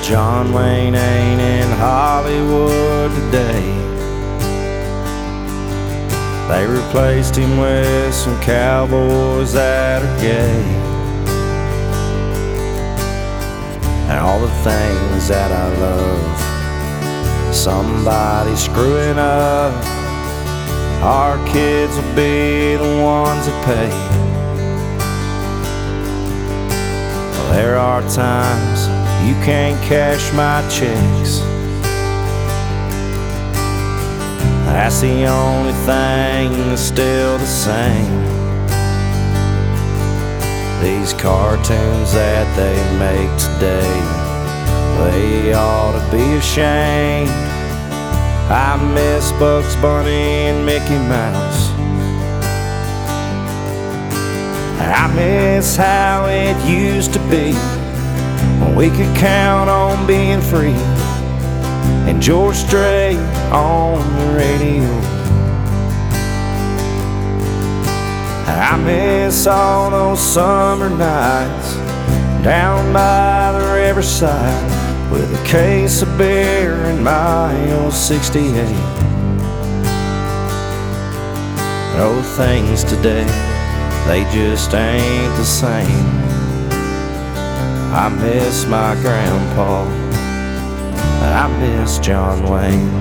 John Wayne ain't in Hollywood today. They replaced him with some cowboys that are gay. And all the things that I love, somebody's screwing up. Our kids will be the ones that pay. Well, there are times you can't cash my checks. That's the only thing that's still the same. These cartoons that they make today, they ought to be ashamed. I miss Bugs Bunny and Mickey Mouse. I miss how it used to be, when we could count on being free, and George Strait on the radio. I miss all those summer nights down by the riverside, with a case of beer in my old 68. Old things today, they just ain't the same. I miss my grandpa, I miss John Wayne.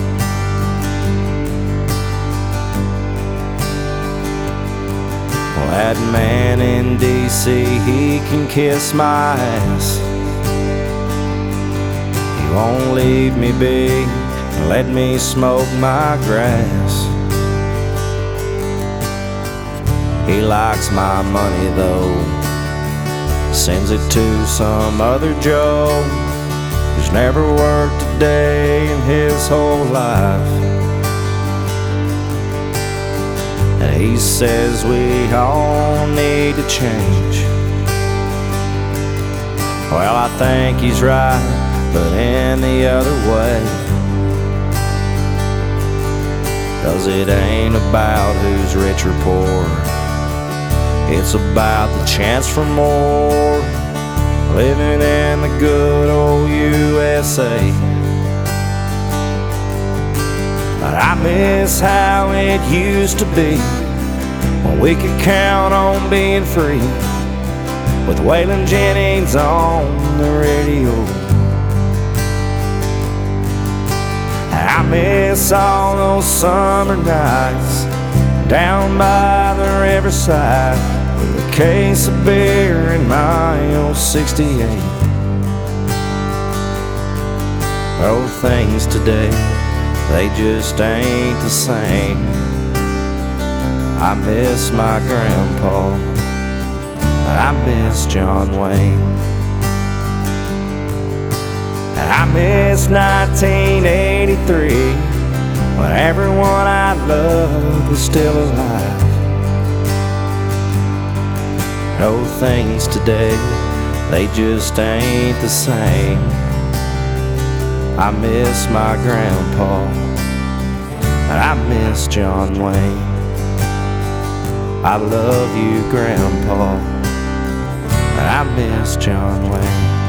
Well, that man in D.C., he can kiss my ass. He won't leave me be and let me smoke my grass. He likes my money though, sends it to some other Joe who's never worked a day in his whole life. And he says we all need to change. Well, I think he's right, but in the other way. 'Cause it ain't about who's rich or poor, it's about the chance for more, living in the good old USA. But I miss how it used to be, when we could count on being free, with Waylon Jennings on the radio. I miss all those summer nights down by the riverside, with a case of beer in my old 68. Old things today, they just ain't the same. I miss my grandpa, I miss John Wayne. I miss 1983, when everyone I loved was still alive. Old things today, they just ain't the same. I miss my grandpa, I miss John Wayne. I love you, Grandpa, I miss John Wayne.